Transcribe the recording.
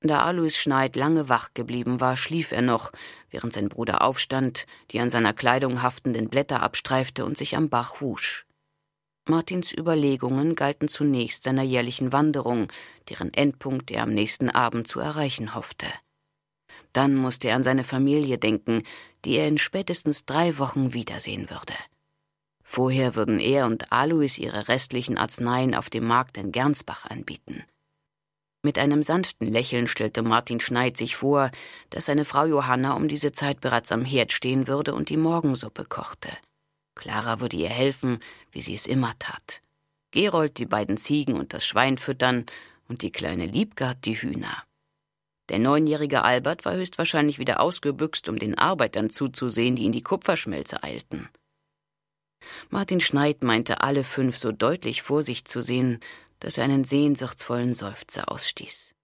Da Alois Schneid lange wach geblieben war, schlief er noch, während sein Bruder aufstand, die an seiner Kleidung haftenden Blätter abstreifte und sich am Bach wusch. Martins Überlegungen galten zunächst seiner jährlichen Wanderung, deren Endpunkt er am nächsten Abend zu erreichen hoffte. Dann musste er an seine Familie denken, die er in spätestens 3 Wochen wiedersehen würde. Vorher würden er und Alois ihre restlichen Arzneien auf dem Markt in Gernsbach anbieten. Mit einem sanften Lächeln stellte Martin Schneid sich vor, dass seine Frau Johanna um diese Zeit bereits am Herd stehen würde und die Morgensuppe kochte. Clara würde ihr helfen, wie sie es immer tat. Gerold die beiden Ziegen und das Schwein füttern und die kleine Liebgard die Hühner. Der 9-jährige Albert war höchstwahrscheinlich wieder ausgebüxt, um den Arbeitern zuzusehen, die in die Kupferschmelze eilten. Martin Schneid meinte alle 5 so deutlich vor sich zu sehen, dass er einen sehnsuchtsvollen Seufzer ausstieß.